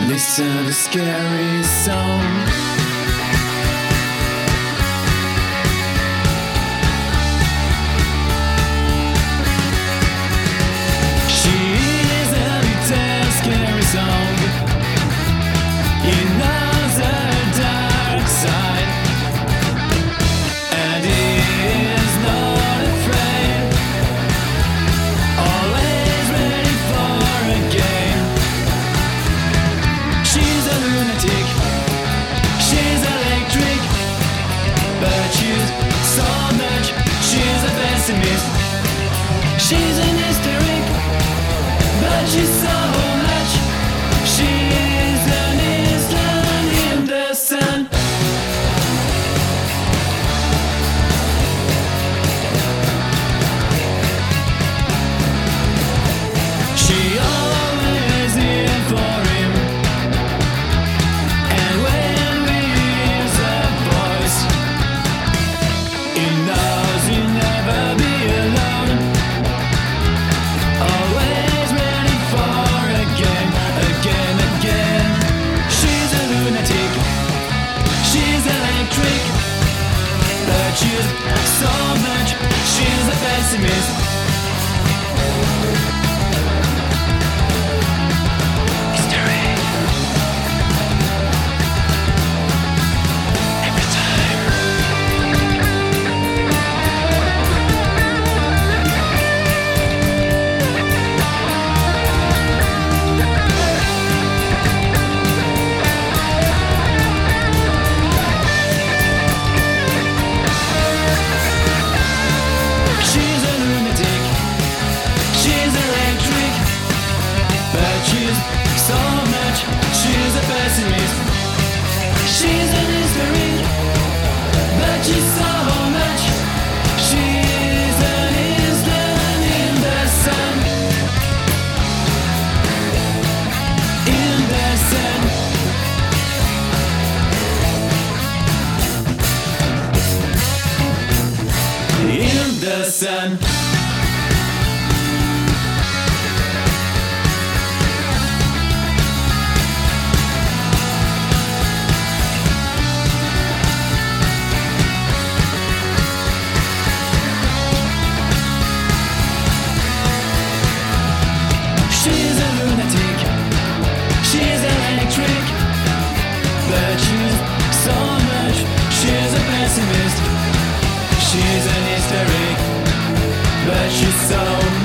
Listen to the scary song. She is a little scary song. He knows her dark side, and he is not afraid. Always ready for a game. She's a lunatic, she's electric, but she's so much. She's a pessimist, she's an hysteric, but she's so much. She's an Island in the sun. She always in for him, and when we hear her voice, he knows he'll never be alone. Always ready for a game, again. She's a lunatic, she's electric, but she's so much. She's a pessimist. She's a lunatic, she's electric, but she's so much. She's a pessimist. She's an hysteric, but she's so much. She's an Island in the sun. In the sun. In the sun. She's a lunatic, she's electric, but she's so much. She's a pessimist, she's an hysteric, but she's so